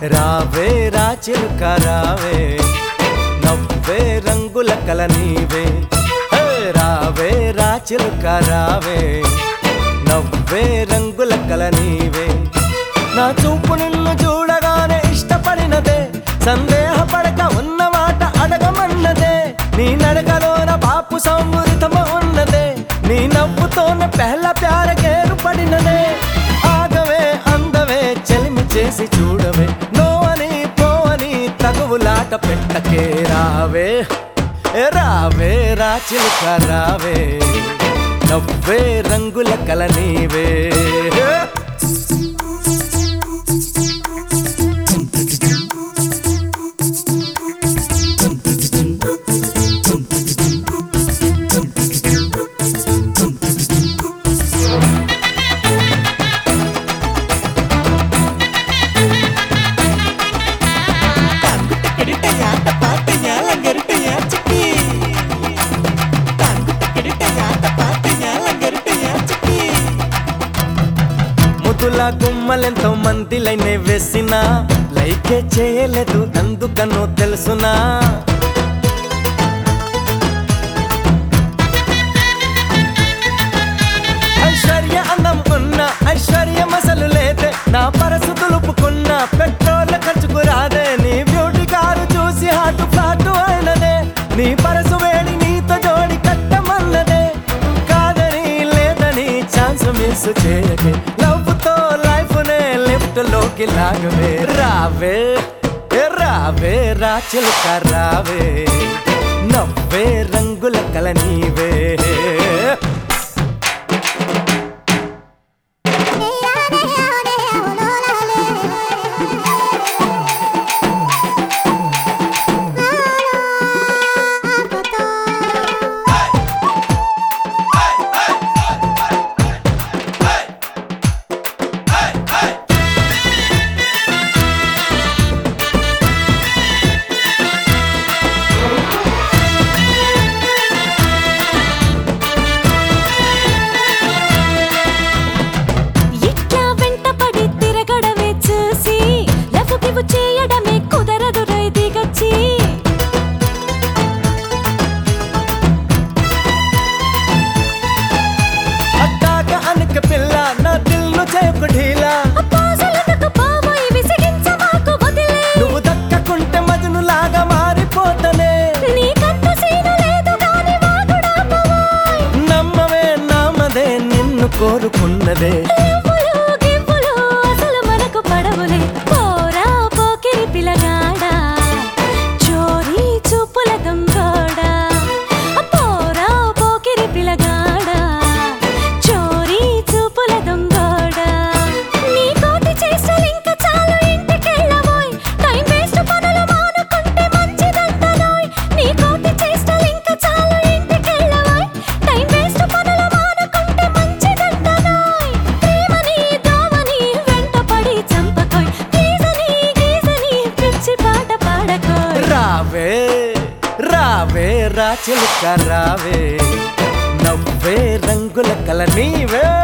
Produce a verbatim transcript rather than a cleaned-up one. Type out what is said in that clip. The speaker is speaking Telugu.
రావే రా చిలుక రావే నవ్వే రంగుల కల నీవే రావే రా చిలుక రావే నవ్వే రంగుల కల నీవే నా చూపు నిన్ను చూడగానే ఇష్టపడినదే సందేహపడక ఉన్న మాట అడగమన్నదే నీ నడకలోన బాపు సమృతమ ఉన్నదే నీ నవ్వుతోనే పెహల ప్యార గేరు పడినదే ఆగవే అందవే చెలిమి చేసి చూడవే నో అని పో అని తగువులాట పెట్టకే రావే రావే రా చిలుక రావే నవ్వే రంగుల కల నీవే ముద్దుల గుమ్మలెంతో మంది లైనే వేసినా లైకే చేయలేదు అందుకనో తెలుసునా ఐశ్వర్య అందం ఉన్న ఐశ్వర్యం అసలు లేదే నా పరసు దులుపుకున్న పెట్రోల్ ఖర్చుకు రాదే నీ బ్యూటీ కారు చూసి హాటు ఫ్లాటు అయినదే నీ పరసు వేడి నీతో జోడి కట్టమన్నదే కాదని లేదని ఛాన్స్ మిస్ చేయకే లవ్ తో లైఫ్ నే లిఫ్ట్ లోకి లాగవే రావే రావే రా చిలుక రావే నవ్వే రంగుల కల నీవే నువ్వు దక్కకుంటే మజను లాగా మారిపోతనే నమ్మవే నామదే నిన్ను కోరుకున్నదే అసలు మనకు పడవులే పోరా పోకిరి పిల్లగాడా చోరీ చూపుల దొంగోడా పోరా పోకిరి పిల్లగాడా చోరీ చూపుల దొంగోడా నీ కోటి చేష్టలు ఇంకా చాలు ఇంటికెళ్ళబోయ్ టైం వేస్ట్ పనులు మానుకుంటే మంచిదంటనోయ్ నీ కోటి చేష్టలు ఇంకా చాలు ఇంటికెళ్ళబోయ్ టైం వేస్ట్ పనులు మానుకుంటే మంచిదంటనోయ్ ప్రేమని దోమని వెంటపడి చంపకోయ్ ప్లీజని గీజని పిచ్చి పాట పాడకోయ్ రావే రావే రా చిలుక రావే నవ్వే రంగుల కల నీవే